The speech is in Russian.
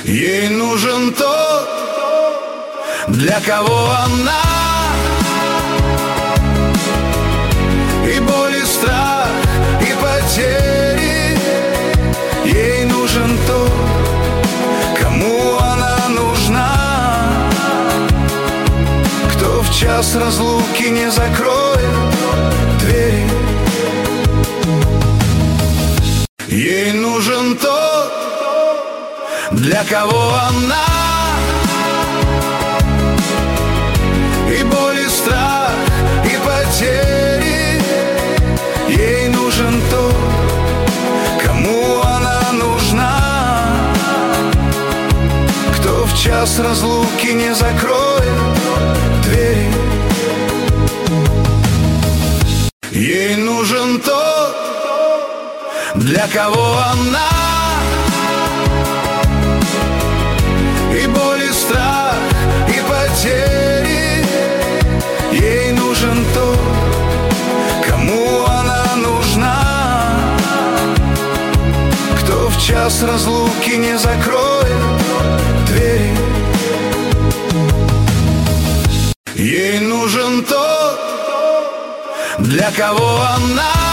Ей нужен тот, для кого она и боль, и страх, и потери. Ей нужен тот, кому она нужна, кто в час разлуки не закроет двери. Ей нужен тот, для кого она и боль, и страх, и потери. Ей нужен тот, кому она нужна, кто в час разлуки не закроет двери. Ей нужен тот, для кого она и боль, и страх, и потери. Ей нужен тот, кому она нужна, кто в час разлуки не закроет двери. Ей нужен тот, для кого она